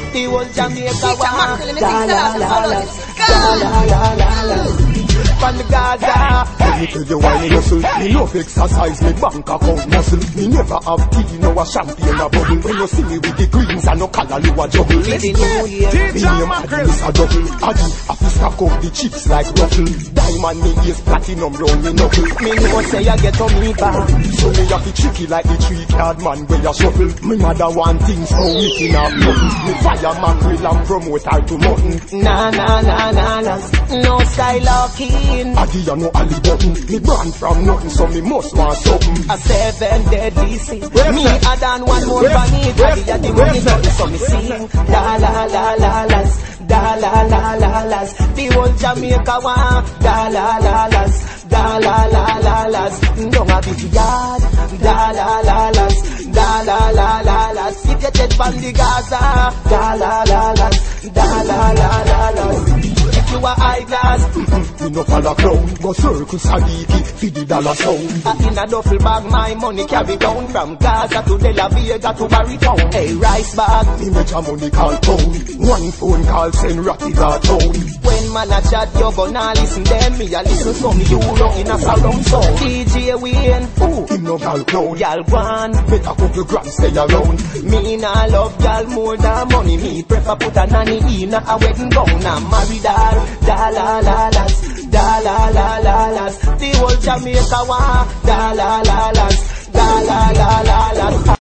The whole Jamaica want from the Gaza. Let me tell you why me hustle. Me love exercise, me bank account muscle. Me never have tea, no a champagne a bubble. When you see me with the greens and no color, you a juggle. It's the new year. Me name Adi is a double. Adi, I fi stack up the chips like ruffle. Diamond me is platinum round me knuckle. Me know say you get on me back. So me have to tricky like the 3-card man where you shuffle. Me mother want things so me can have nothing. Me fire mackerel and promote her to mutton. Nah, no style or keen. Adi you know Ali button. Me brand from nothing so me must want something. A 7 deadly sin. Me add on one more vanity. Adi the money nothing so me sing. La la la la las. Da la la la las. The whole Jamaica want. Da la la las. Da la la la las. Don't have it yard. Da la la las. Da la la la las. If you take from the Gaza. Da la la las. Da la la la las. If you a eyeglass, me no follow clown. Go circle Sadiki, feed the dollar sound. In a duffel bag, my money carry down from Gaza to De La Vega to Barrytown. Hey, rice bag, me make your money call town. One phone call send Ratty got town. When man a chat, you gonna listen them. Me a listen some euro in a surround sound. DJ Wayne, him no gal clown. Y'all gone, better couple grand stay around. Me nah love y'all more than money. Me prefer put a nanny in a wedding gown. I'm married all. Da la la las, da la la la las. The whole Jamaica want. Da la la las, da la la la las.